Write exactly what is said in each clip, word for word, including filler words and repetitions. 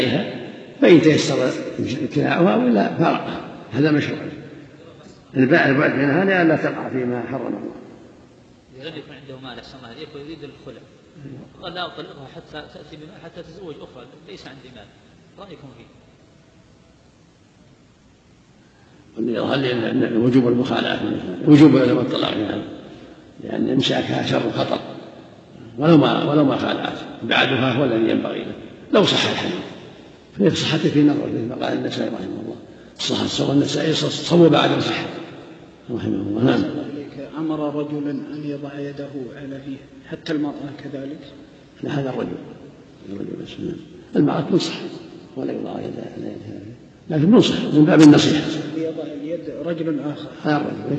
فإن تيسر ابتلاعها ولا فرقها، هذا مشروع. الباء البعد منها لئلا تقع فيما حرم الله. يريد يكون عنده مال أحسن الله عليك ويريد الخلع، قال لا أطلقها حتى تأتي بمال حتى تزوج أخرى، ليس عندي مال، رأيكم فيه؟ يظهر لي أن وجوب المخالعة وجوب الطلاق يعني، لأن إمساكها شر خطر، ولو ما ولو ما خالعت بعدها هو الذي ينبغي له لو صح الحديث، فهي صحته في نظر مثل قال النسائي رحمه الله، صح الصواب النسائي صوب بعد صحة رحمه الله. نعم. أمر رجلا أن يضع يده على فيه حتى المرأة كذلك؟ لا، هذا الرجل الرجل بس، المرأة تنصح ولا يضع يده على يدها، لكن ننصح من باب النصيحة. يضع اليد رجل آخر، هذا الرجل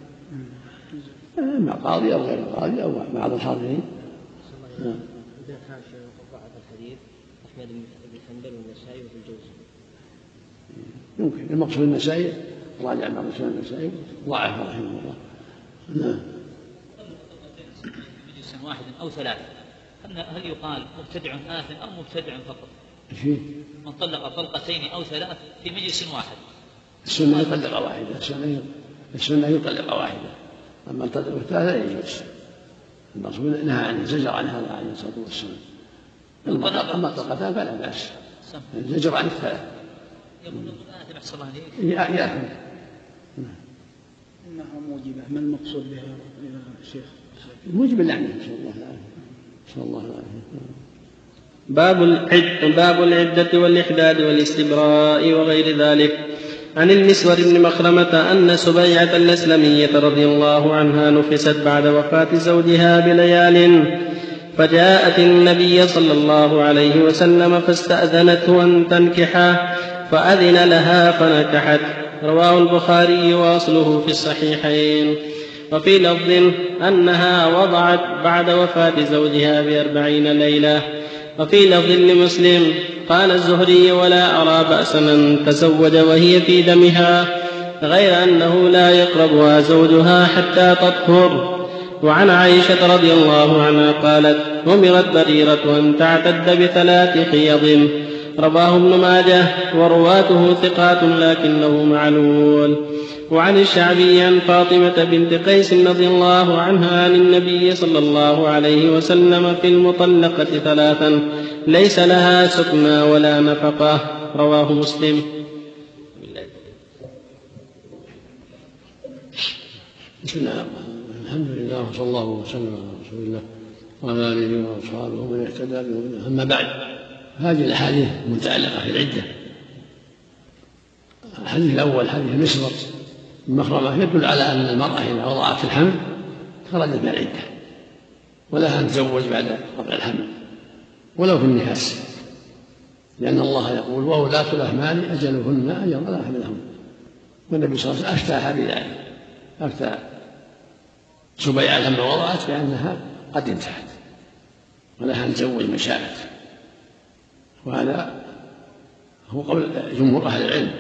مع قاضي أو غير قاضي أو بعض الحاضرين. إذا كان شيء ضعف الحديث أحمد بن حنبل والنسائي وابن الجوزي يمكن المقصود النسائي راجع بعض سنن النسائي ضعف رحمه الله. نعم. مجلس واحد أو ثلاثة، هل يقال مبتدع آثم أو مبتدع فقط؟ شيء من طلق طلقتين أو ثلاث في مجلس واحد. السنة يطلق واحدة، السنة السنة يطلق واحدة، أما الطلق الثلاثة لا يجوز. المقصود نهى عن زجر عن هذا عليه الصلاة والسلام. أما الطلقتان فلا بأس، الزجر عن الثلاث. يقول الآثم أحسن الله عليك يأثم. إنها موجبة، ما المقصود بها يا شيخ؟ موجب اللعنة إن شاء الله العافية. إن شاء الله العافية. باب العد باب العدة والإحداد والاستبراء وغير ذلك. عن المسور بن مخرمة أن سبيعة الأسلمية رضي الله عنها نفست بعد وفاة زوجها بليال، فجاءت النبي صلى الله عليه وسلم فاستأذنته أن تنكحه، فأذن لها فنكحت. رواه البخاري واصله في الصحيحين. وفي لفظ أنها وضعت بعد وفاة زوجها بأربعين ليلة. وفي لفظ لمسلم قال الزهري ولا أرى بأسا أن تزوج وهي في دمها، غير أنه لا يقربها زوجها حتى تطهر. وعن عائشة رضي الله عنها قالت أمرت بريرة أن تعتد بثلاث حيض. رواه ابن ماجه ورواته ثقات لكنه معلول. وعن الشعبي عن فاطمة بنت قيس رضي الله عنها عن النبي صلى الله عليه وسلم في المطلقة ثلاثا ليس لها سكنى ولا نفقة. رواه مسلم. بسم الله الحمد لله وصلى الله وسلم على رسول الله وعلى آله وأصحابه ومن اهتدى بهداه. أما بعد، هذه الأحاديث متعلقة في العدة. الحديث الأول حديث مسور المخرمة يدل على أن المرأة إذا وضعت الحمل خرجت من العدة ولها أن تزوج بعد وضع الحمل ولو في النفاس، لأن الله يقول وأولاة الأحمال أجلهن أن يضعن حملهن، والنبي صلى الله عليه وسلم أفتاها بذلك، أفتى سبيعة لما وضعت بأنها قد انتهت ولها أن تزوج من شاءت. وهذا هو قول جمهور أهل العلم.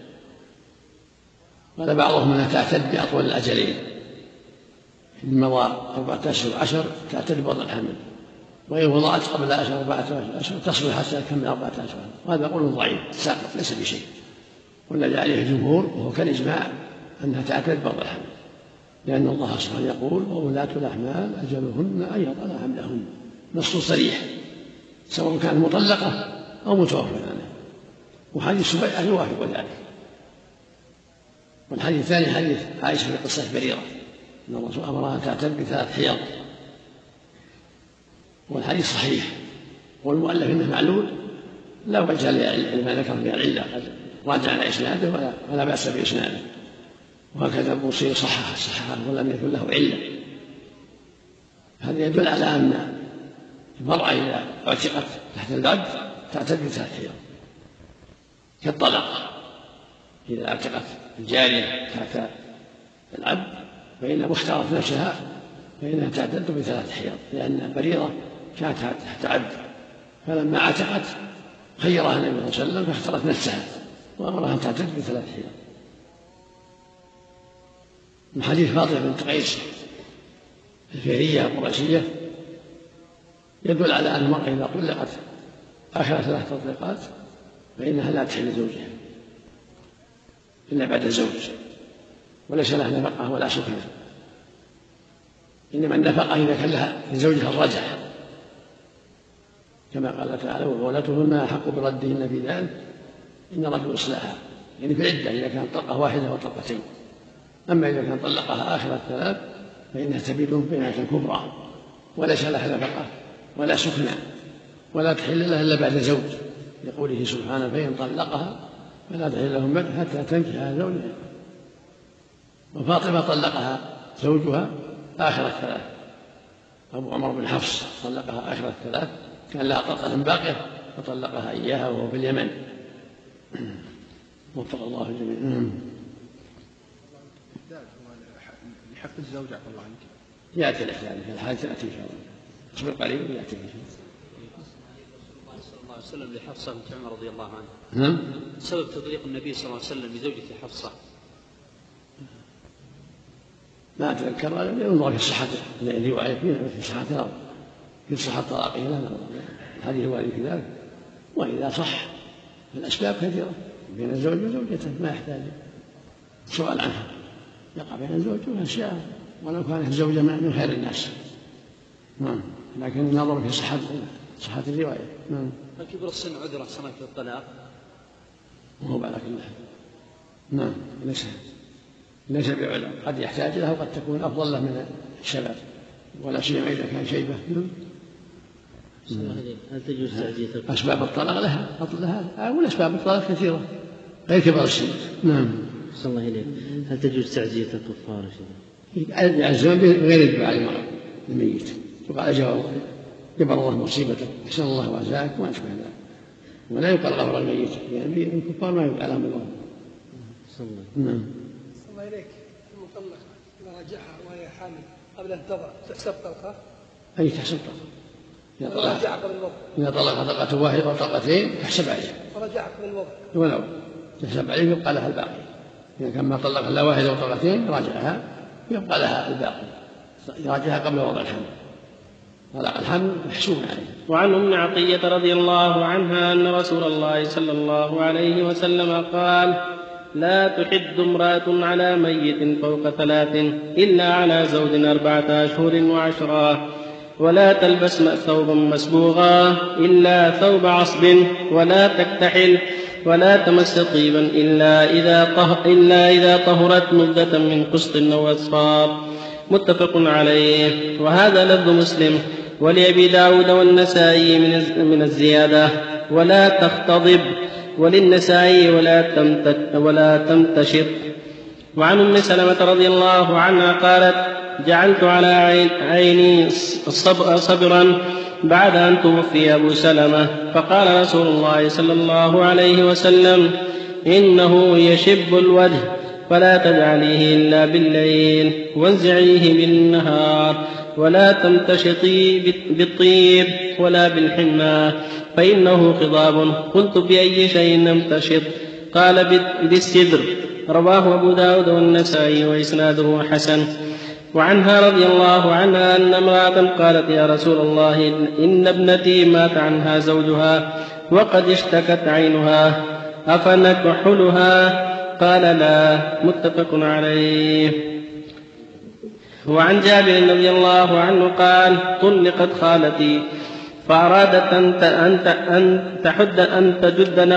قال بعضهم أنها تعتد بأطول الأجلين، إن مضى أربعة أشهر عشر تعتد بوضع الحمل، وإن وضعت قبل أشهر أربعة أشهر تصبر حتى تكمل أربعة أشهر. وهذا قول ضعيف ساقط ليس بشيء، والذي عليه الجمهور وهو كالإجماع أنها تعتد بوضع الحمل، لأن الله سبحانه يقول وأولاة الأحمال أجلهن أن يضعن حملهن، نص صريح سواء كانت مطلقة أو متوفى عنها. وحديث سبيعة يوافق ذلك. والحديث الثاني حديث عائشة في قصة بريرة أن الرسول أمرها أن تعتد بثلاث حيض، والحديث صحيح، والمؤلف إنه معلول لا وجه لما ذكر من العلة، قد راجع على إسناده ولا, ولا بأس بإسناده. وهكذا البوصيري صححه صححه ولم يكن له علة. هذا يدل على أن المرأة إذا اعتقت تحت العبد تعتد بثلاث حيض كالطلاق. إذا اعتقت الجارية تحت العبد فإن مختارة نفسها فإنها تعتد بثلاث حيض، لأن بريرة كانت تحت عبد، فلما اعتقت خيرها النبي صلى الله عليه وسلم فاختارت نفسها وأمرها أن تعتد بثلاث حيض. من حديث فاطمة بنت قيس الفهرية القرشية يدل على أن المرأة إذا طلقت آخر ثلاث تطليقات فإنها لا تحل زوجها إلا بعد الزوج، وليس لها نفقة ولا سكنى، إنما النفقة إذا كان لها لزوجها الرجعة، كما قال تعالى وبعولتهن أحق بردهن في ذلك إن رجل إصلاحها، يعني في العدة إذا كانت طلقة واحدة أو طلقتين. أما إذا كان طلقها آخر الثلاث فإنها تبيد بينة كبرى وليس لها نفقة ولا سكنى ولا تحل لها إلا بعد زوج، لقوله سبحانه فإن طلقها فلا تحل لهم بعد حتى تنكح زوجها. وفاطمة طلقها زوجها آخر الثلاث، أبو عمر بن حفص طلقها آخر الثلاث، كان لها طلقة باقية فطلقها إياها وهو في اليمن. وفق الله الجميع. لحق الزوج عفى الله عنك يأتي الإحلال في الحال تأتي إن شاء الله، اصبر قليل ويأتي إن شاء الله. صلى الله عليه وسلم لحفصة بنت عمر رضي الله عنها. نعم. سبب تطليق النبي صلى الله عليه وسلم لزوجة حفصة ما أتذكر، ينظر في صحة الرواية في صحة الأرض في صحة طلاقه لا نظر هذه الوالد في ذلك. وإذا صح فالأسباب كثيرة بين الزوج وزوجته ما يحتاج سؤال عنها، يقع بين الزوج وأشياء ولو كانت الزوجة من خير الناس. نعم. لكن النظر في صحة صحة الرواية. نعم. هل كبر السن عذرا سنة في الطلاق؟ وهو على كل حال. نعم. ليس ليس بعذر، قد يحتاج له وقد تكون أفضل له من الشباب ولا سيما إذا كان شيبة. هل تجوز تعزية الكفار؟ أسباب الطلاق لها لها والأسباب الطلاق كثيرة غير كبر السن. نعم. صلى الله إليك. هل تجوز تعزية الكفار؟ يعزون بغير الدعاء للميت، وقال جواب جبر الله مصيبته أحسن الله وعزاك وما أشبه ذلك، ولا يقال غفر الميت يعني الكفار ما يقال لهم الله. صلى الله. نعم. صلى الله إليك. المطلقة إذا رجعها وهي حامل قبل أن تضع تحسب طلقة؟ أي تحسب طلقة. إذا رجع قبل الوضع. إذا طلق طلقة واحدة أو طلقتين تحسب عليها. ورجع قبل الوضع. ولو تحسب عليه يبقى لها الباقي. إذا كان ما طلق إلا واحدة أو طلقتين راجعها يبقى لها الباقي، يراجعها قبل وضع الحمل. طلاق الحمل محسوب عليه. وعن أم عطية رضي الله عنها أن رسول الله صلى الله عليه وسلم قال لا تحد امرأة على ميت فوق ثلاث إلا على زوج أربعة أشهر وعشرا، ولا تلبس ثوبا مسبوغا إلا ثوب عصب، ولا تكتحل، ولا تمس طيبا إلا إذا, طه إلا إذا طهرت مدة من قسط أو أصفار. متفق عليه. وهذا لفظ مسلم. ولأبي داود والنسائي من الزيادة ولا تختضب، وللنسائي ولا, ولا تمتشط. وعن أم سلمة رضي الله عنها قالت جعلت على عيني صبرا بعد أن توفي أبو سلمة، فقال رسول الله صلى الله عليه وسلم إنه يشب الوجه فلا تجعليه إلا بالليل وانزعيه بالنهار، ولا تمتشطي بالطيب ولا بالحناء فإنه خضاب. قلت بأي شيء نمتشط؟ قال بالسدر. رواه أبو داود والنسائي وإسناده حسن. وعنها رضي الله عنها أن امرأة قالت يا رسول الله إن ابنتي مات عنها زوجها وقد اشتكت عينها أفنكحلها؟ قال لا. متفق عليه. وعن جابر رضي الله عنه قال طلقت خالتي فأرادت أن تحد أن تجد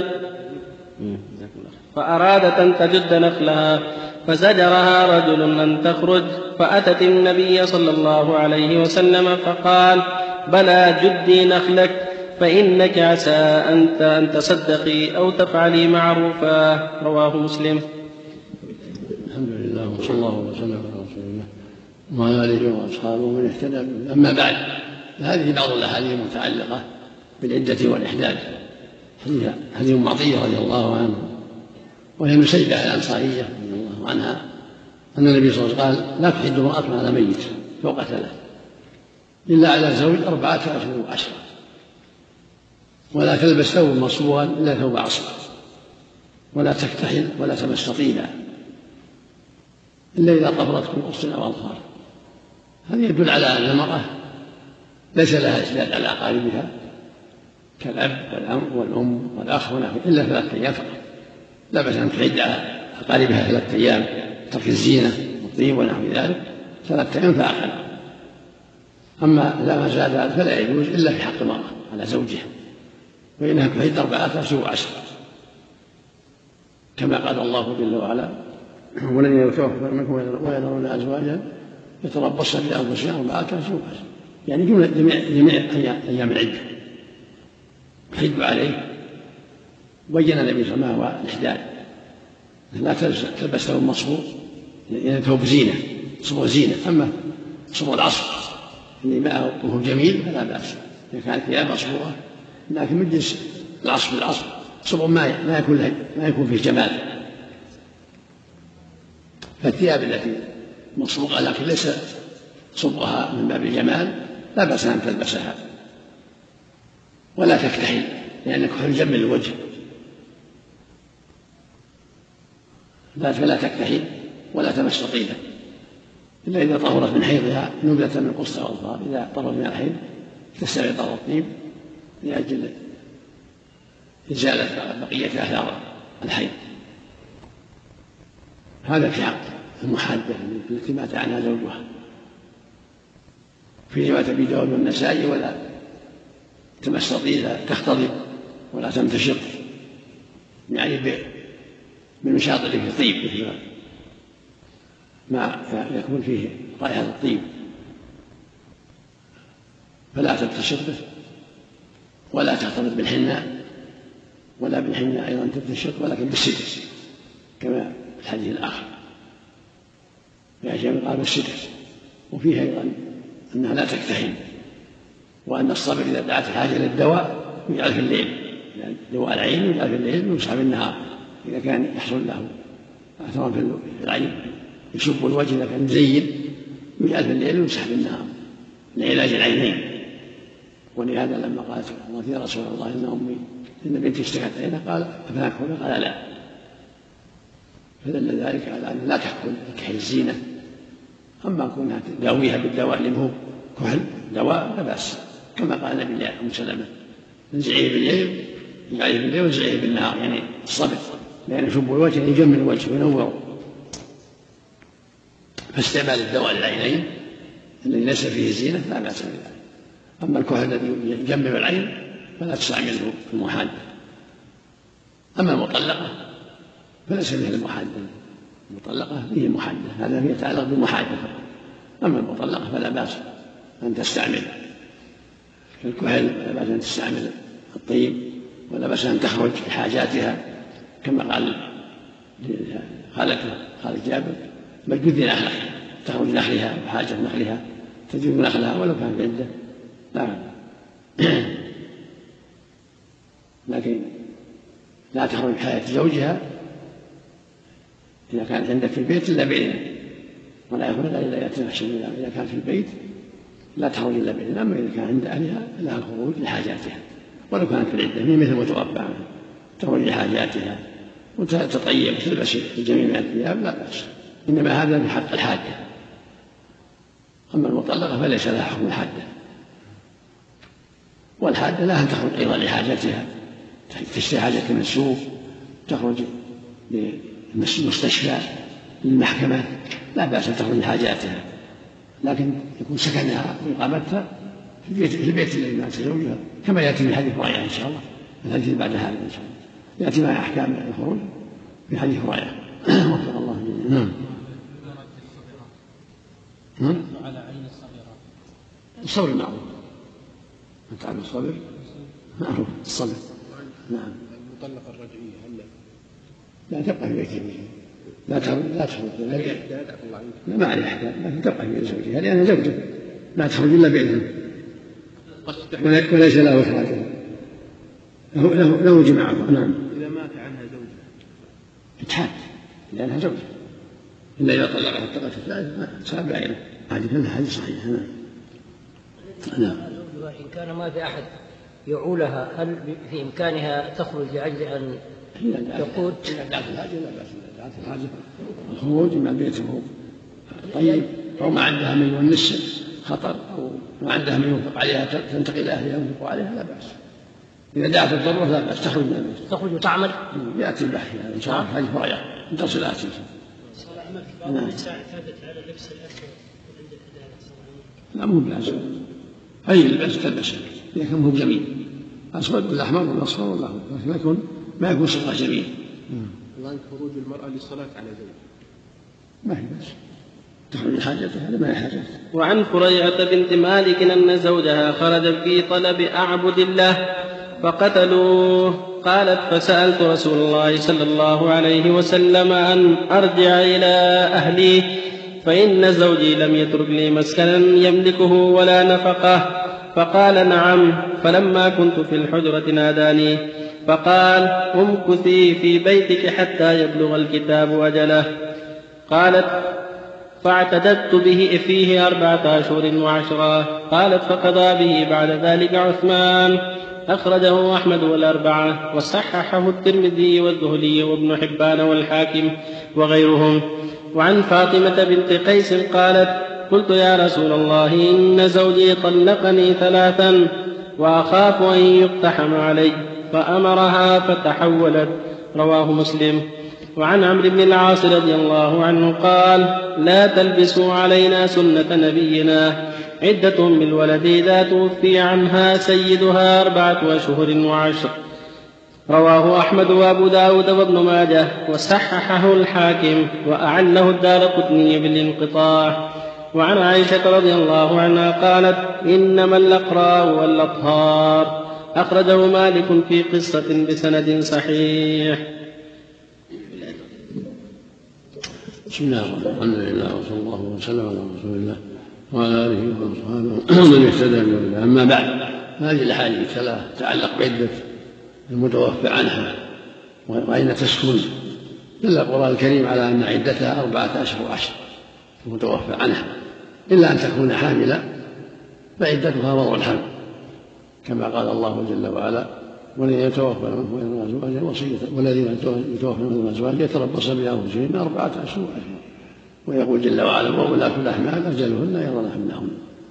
فأرادت أن تجد نخلها فزجرها رجل أن تخرج، فأتت النبي صلى الله عليه وسلم فقال بلى جدي نخلك فإنك عسى أن تصدقي أو تفعلي معروفا. رواه مسلم. الحمد لله وصلى الله وسلم على رسول الله وعلى آله وأصحابه ومن اهتدى. أما بعد، هذه بعض الأحاديث المتعلقة بالعدة والإحداد. حديث أم عطية رضي الله عنها وهي من سيدة الأنصارية رضي الله عنها أن النبي صلى الله عليه وسلم قال لا تحد امرأة على ميت فوق ثلاث إلا على زوج أربعة أشهر وعشرة، ولا تلبس ثوب مصبوغا إلا ثوب عصب، ولا تكتحل ولا تمس طيبا إلا إذا طهرت من قص أو أظفار. هذا يدل على أن المرأة ليس لها إشداد على أقاربها كالأب والأم والأم والأخ ونحوه إلا ثلاثة أيام فقط. لا بأس أن تعد على أقاربها ثلاثة أيام ترك الزينة والطيب ونحو ذلك ثلاثة أيام فأقل. أما لا ما زاد ذلك فلا يجوز إلا في حق المرأة على زوجها، فإنها تعد أربعة أشهر وعشرة كما قال الله جل وعلا: ولن يتوفر منكم ويذرون أزواجا يتربصن بأنفسهن أربعة أشهر وعشرة، يعني جميع جميع أيام العدة يحد عليه. بين النبي صلى الله عليه وسلم ما هو الإحداد: لا تلبس ثوب مصبوغ يعني ثوب زينة صبغ زينة، أما صبغ العصر اللي معه وهو جميل فلا بأس إذا كانت ثياب مصبوغة، لكن من جنس العصر بالعصر صبغ ما ما يكون ما يكون فيه جمال. فالثياب التي مصبوغة لكن ليس صبغها من باب الجمال لا بأس أن تلبسها، ولا تكتحل لأن الكحل يجمل الوجه، فلا تكتحل ولا تمس طيبا إلا إذا طهرت من حيضها نبذة من قصة والأظفار. إذا طهرت من الحيض تستوي طهر الطيب لأجل إزالة بقية آثار الحيض. هذا في حق المحادة التي مات عنها زوجها. في رواية أبي داود والنسائي: ولا تمس طيبا تختضب ولا تمتشط، يعني بالمشاط اللي فيه طيب مثل ما يكون فيه رائحة الطيب، فلا تمتشط به ولا تختلط بالحناء، ولا بالحناء أيضا تمتشط، ولكن بالستر كما في الحديث الآخر في قال بالستر. وفيه أيضا أنها لا تكتحل، وأن الصبر إذا دعت الحاجة للدواء يجعل في الليل، دواء العين يجعل في الليل ويمسح بالنهار إذا كان يحصل له أثر في العين، يشب الوجه إذا كان مزين يجعل في الليل ويمسح بالنهار لعلاج العينين. ولهذا لما قالت يا رسول الله إن أمي إن بنتي اشتكت عينها قال أفنكحل؟ قال لا. فدل ذلك على أن لا تحكم كحل الزينة. أما كونها تداويها بالدواء اللي هو كحل دواء لا بأس، كما قال النبي لأم سلمة: انزعيه بالليل يجعله بالليل وانزعيه بالنهار، يعني الصبر، لأن يشب الوجه يجمل الوجه وينوره. فاستعمال الدواء للعينين الذي ليس فيه زينة لا بأس بذلك. أما الكحل الذي يجمل العين فلا تستعمله في المحادة. أما المطلقة فليس مثل المحادة، المطلقة هي المحادة، هذا يتعلق بالمحادة. أما المطلقة فلا بأس أن تستعمل الكحل، ولا بأس أن تستعمل الطيب، ولا بأس أن تخرج لحاجاتها كما قال خالته خالد جابر: بل جذي نخلها، تخرج نخلها وحاجة نخلها تجذي نخلها ولو كان بعدة لا لكن لا تخرج حياة زوجها إذا كانت عندك في البيت إلا بإذنه، ولا يخرج إلا يأتي محشر. إذا كان في البيت لا تخرج إلا بإذنه. أما إذا كان عند أهلها لها الخروج لحاجاتها ولو كانت في العدة، هي مثل متوفى تخرج لحاجاتها وتتطيب وتلبس الجميع من الثياب لا بأس، إنما هذا في حق الحاجة. أما المطلقة فليس لها حكم الحاجة، والحاجة لها أن تخرج أيضا لحاجتها، تشتري حاجة من السوق، تخرج للمستشفى للمحكمة لا بأس أن تخرج لحاجاتها، لكن يكون سكنها وإقامتها في البيت الذي مات زوجها، كما يأتي من حديث رائع إن شاء الله، الحديث بعد هذا إن شاء الله يأتي مع أحكام الخروج في حديث رائع. وفق الله جميعا. نعم. نعم. على عين الصغيرة الصبر معروف، أنت تعرف الصبر معروف الصبر. نعم. المطلقة الرجعية هل لا تبقى في بيتها، لا تخرج لا تخرج لا ما عليها أحكام، لكن تبقى في زوجها لأنها زوجة لا تخرج إلا بإذنه وليس له إخراجها، له له جماعة. نعم. إذا مات عنها زوجها اتحاد لأنها زوجة، إلا إذا طلقها الطلقة الثالثة صار بعينه. هذه كلها حديث صحيح. نعم. إن كان ما في أحد يعولها هل في إمكانها تخرج لأجل أن تقود؟ إذا دعت الحاجة لا بأس، إذا دعت الحاجة الخروج من البيت هو طيب، أو ما عندها من يونس خطر، أو ما عندها من ينفق عليها تنتقل إلى أهلها ينفق عليها لا بأس، إذا دعت الضرورة لا بأس تخرج من البيت. تخرج وتعمل. يأتي البحث إن شاء الله هذه فريضة من درس الآتي. بعض النساء اعتادت على لبس الأسود عند العدالة. لا مو بلازم، أي لباس تلبسه إذا كان مو جميل، أسود ولا أحمر ولا أصفر ولا أخضر، لكن ما يكون ما يكون صفة جميل. الآن خروج المرأة للصلاة على زوجها ما هي بس تخرج حاجتها، هذا ما هي حاجتها. وعن فريعة بنت مالك أن زوجها خرج في طلب أعبد الله فقتلوه. قالت فسألت رسول الله صلى الله عليه وسلم أن أرجع إلى أهلي فإن زوجي لم يترك لي مسكنا يملكه ولا نفقه، فقال نعم. فلما كنت في الحجرة ناداني فقال امكثي في بيتك حتى يبلغ الكتاب أجله. قالت فاعتددت به فيه أربعة أشهر وعشرا. قالت فقضى به بعد ذلك عثمان. أخرجه أحمد والأربعة وصححه الترمذي والذهلي وابن حبان والحاكم وغيرهم. وعن فاطمة بنت قيس قالت قلت يا رسول الله إن زوجي طلقني ثلاثا وأخاف أن يقتحم علي، فأمرها فتحولت. رواه مسلم. وعن عمرو بن العاص رضي الله عنه قال لا تلبسوا علينا سنة نبينا، عدة بالولد إذا توفي عنها سيدها أربعة أشهر وعشر. رواه أحمد وأبو داود وابن ماجه وصححه الحاكم وأعله الدارقطني بالانقطاع. وعن عائشة رضي الله عنها قالت إنما الأقراء والأطهار. أخرجه مالك في قصة بسند صحيح. بسم الله الرحمن الرحيم، الحمد لله وصلى الله وسلم على رسول الله وعلى آله وأصحابه ومن اهتدى بهداه. أما بعد، هذه الأحاديث الثلاث تتعلق بعدة المتوفى عنها وأين تسكن. دل القرآن الكريم على أن عدتها أربعة أشهر وعشر المتوفى عنها، إلا أن تكون حاملة فعدتها وضع الحمل، كما قال الله جل وعلا والذين يتوفون من أزواجهم وصية والذين يتوفون من أزواجهم يتربصن بأنفسهن أربعة أشهر وعشرا. ويقول جل وعلا وأولاة الأحمال أجلهن يضعن حملهن.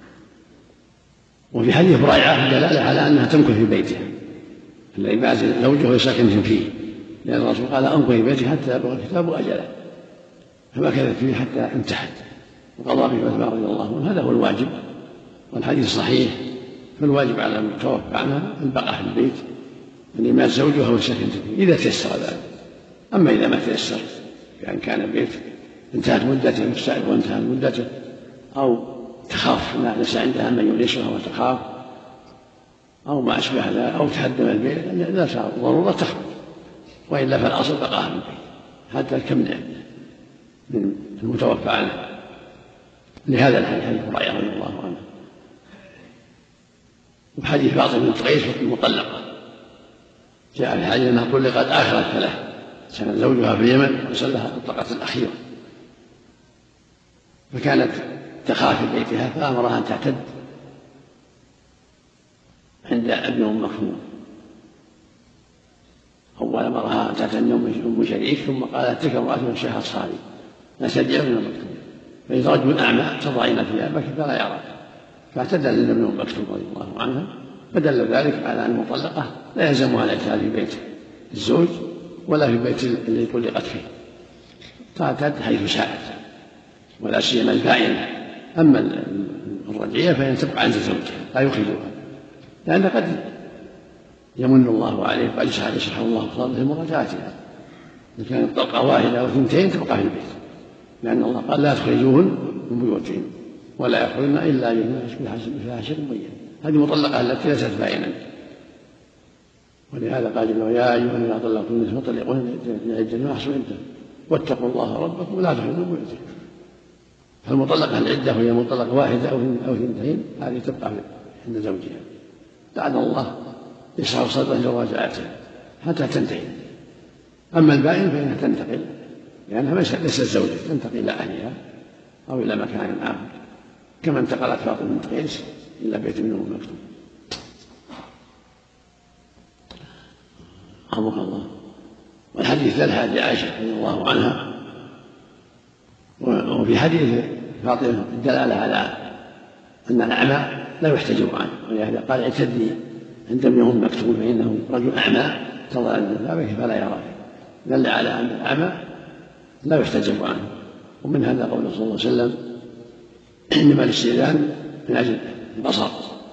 وفي حديث بريعة دلالة على أنها تمكث في بيتها الذي بعد زوجه ساكن فيه، لأن الرسول قال أمكث في بيتها حتى يبلغ الكتاب أجله، فمكثت فيه حتى انتهت وقضى به عثمان رضي الله عنه. هذا هو الواجب، والحديث صحيح. فالواجب على المتوفى عنها البقاء في البيت الذي مات زوجها وسكنت فيه إذا تيسر ذلك. أما إذا ما تيسر بأن كان البيت انتهت مدته مستعد وانتهت مدته، أو تخاف ما ليس عندها من يونسها وتخاف، أو ما أشبه ذلك، أو تهدم البيت، إذا صار ضرورة تخرج، وإلا فالأصل بقاء في البيت حتى تمنع من المتوفى عنه. لهذا الحديث حديث بريرة رضي الله عنه. وحديث فاطمة بنت قيس المطلقة جاء في حديث أنها طلقت آخر الثلاث، كان زوجها في اليمن وصلها الطلقة الأخيرة، فكانت تخاف في بيتها فأمرها أن تعتد عند ابن أم مكتوم. أول أمرها أن تعتد أم شريك، ثم قالت تلك امرأة من شيخ أصحابي لا تدعي ابن أم مكتوم، فإذا رجل أعمى تضعين ثيابك فلا يراك، فاعتدى ابن أم مكتوم رضي الله عنها. فدل ذلك على أن المطلقة لا يلزمها الاعتداد في بيت الزوج ولا في بيت الذي طلقت فيه، تعتد حيث شاءت، ولا سيما البائنة. أما الرجعية فإن تبقى عند زوجها لا يخرجها، لأن قد يمن الله عليه وقد يشرح الله صدره لمراجعتها. إذا كانت طلقة واحدة أو اثنتين تبقى في البيت، لأن الله قال لا تخرجوهن من بيوتهن ولا يخرجن إلا بفاحشة مبينة. هذه مطلقة التي ليست بائنا، ولهذا قال جل وعلا يا أيها الذين طلقتم النساء فطلقوهن لعدتهن وأحصوا عدتهن واتقوا الله ربكم ولا تخرجوا من بيوتهن. فالمطلقة العدة وهي مطلقة واحدة أو اثنتين هذه تبقى عند زوجها، لعل الله يشرح صدره لمراجعتها حتى تنتهي. أما البائن فإنها تنتقل، لأنها ليست زوجة، تنتقل إلى أهلها أو إلى مكان آخر، كما انتقلت فاطمة بنت قيس إلى بيت ابن أم مكتوم. رحمه الله. والحديث ذلك لعائشة رضي الله عنها. وفي حديث فاطمة الدلالة على أن الأعمى لا يحتجب عنه، ولهذا قال اعتدي عندهم يوم مكتوب فإنه رجل أعمى تضع البابه فلا يراه، دل على أن الأعمى لا يحتجب عنه. ومن هذا قوله صلى الله عليه وسلم إنما الاستئذان من أجل البصر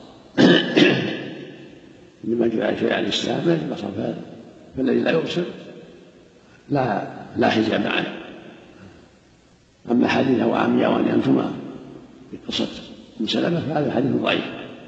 لما جاء شيء عن الإسلام من أجل البصر، فالذي لا يبصر لا لا حجاب عنه. أما حديث وعمياء أنتما في قصة أم سلمة فهذا حديث ضعيف.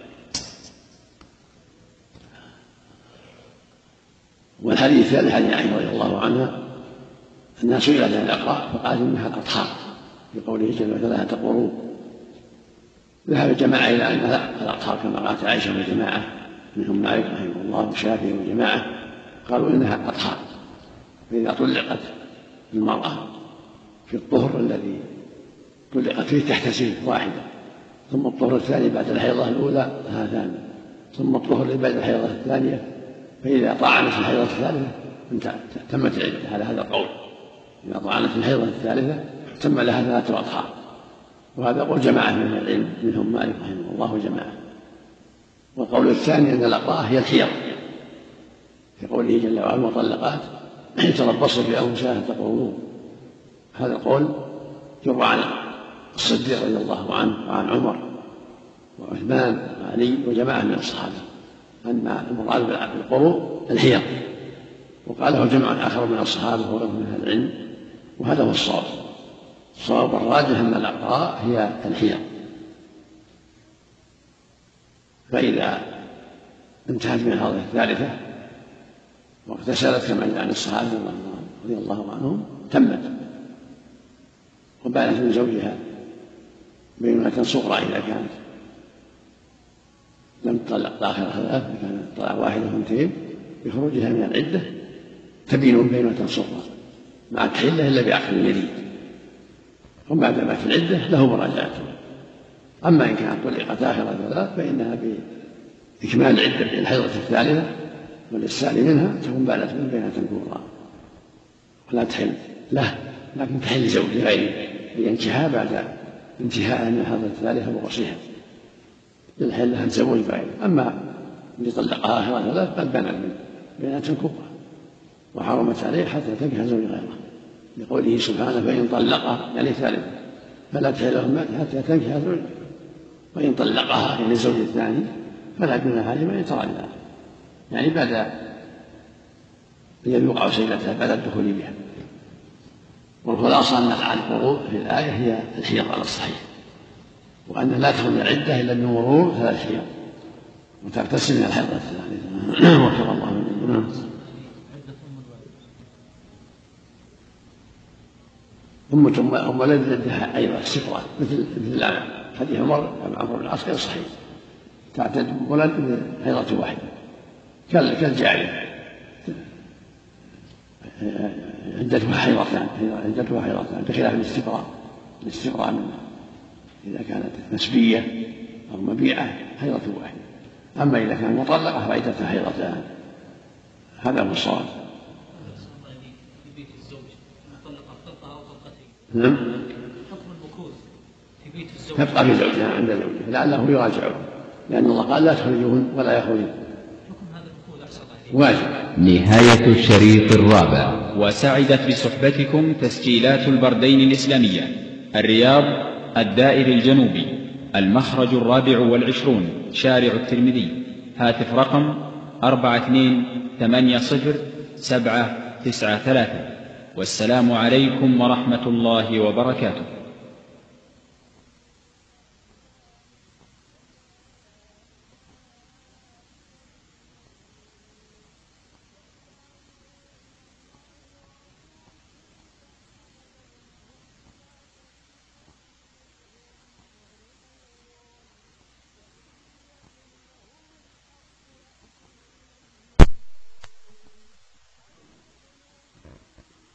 والحديث الثالث حديث عائشة رضي الله عنها أنها سئلت عن الأقراء فقالت إنها الأطهار في قوله جل وعلا تقروا. ذهب الجماعة إلى أنها الأطهار كما قالت عائشة وجماعة منهم مالك رحمه الله والشافعي وجماعة قالوا إنها الأطهار. فإذا طلقت المرأة في الطهر الذي طلقت فيه تحتسب واحدة، ثم الطهر الثاني بعد الحيضة الأولى لها ثانية، ثم الطهر اللي بعد الحيضة الثانية، فإذا طعنت الحيضة الثالثة تمت العدة على هذا القول. إذا طعنت الحيضة الثالثة تم لها ثلاثة أطهار، وهذا قول جماعة من العلم منهم مالك رحمه الله وجماعة. والقول الثاني أن الأقراء هي الحيض في قوله جل وعلا المطلقات يتربصن بأنفسهن تقولون. هذا القول جر عن الصديق رضي الله عنه وعن عمر وعثمان وعلي وجماعة من الصحابة أن المراد بالقروء الحيض، وقاله جمع آخر من الصحابة وغيرهم من أهل العلم، وهذا هو الصواب. الصواب الراجح أن الأقراء هي الحيض. فإذا انتهت من الحيضة الثالثة واغتسلت كما جاء عن الصحابة رضي الله عنهم تمت وبانت من زوجها بينونة صغرى إذا كانت لم تطلق طاهرة ثلاث، كانت طلاق واحدة اثنتين بخروجها من العدة تبين بينونة صغرى مع التحلة إلا بعقل جديد، وبعد ما في العدة له مراجعته. أما إن كانت طلقت طاهرة ثلاث فإنها بإكمال العدة في الحيضة الثالثة والإسال منها تكون بالت من بينونة كبرى ولا تحل له، لكن تحل زوج غيره لينكحها بعد انتهاء من الحيضة الثالثة وغسلها للحل لها تزوج غيره. أما اللي طلقها آخر ثلاث قد بنت من بينونة كبرى وحرمت عليه حتى تنكح زوج غيره لقوله سبحانه فإن طلقها يعني ثالثة فلا تحل له حتى تنكح زوج، وإن طلقها يعني الزوج الثاني فلا جناح عليهما إن تراجعا، يعني بعد الذي يوقع سيلتها بعد الدخول بها. والخلاصة أن القروء في الآية هي الحيض على الصحيح، وأن لا تخرج العدة إلا من مرور ثلاث حيض وتغتسل من الحيضة الثالثة. وفق الله منه. أم أم ولد عندها أيضا استقرار مثل مثل حديث عمر عمر بن العاص غير صحيح، تعتد ولد بحيضة واحدة كالجارية عدتها حيضتان عدتها حيضتان بخلاف الاستقراء. الاستقراء من إذا كانت نسبية أو مبيعة حيضة واحدة، أما إذا كانت مطلقة فعدتها حيضتان. هذا هو الصواب. نعم. حكم المكوث في بيت الزوج تبقى في زوجها عند زوجها لعله يراجعه، لأن الله قال لا تخرجوهن ولا يخرجن. حكم هذا المكوث أحسن واجب. نهاية الشريط الرابع. وسعدت بصحبتكم تسجيلات البردين الإسلامية الرياض الدائري الجنوبي المخرج الرابع والعشرون شارع الترمذي، هاتف رقم أربعة اثنين ثمانية صفر سبعة تسعة ثلاثة. والسلام عليكم ورحمة الله وبركاته.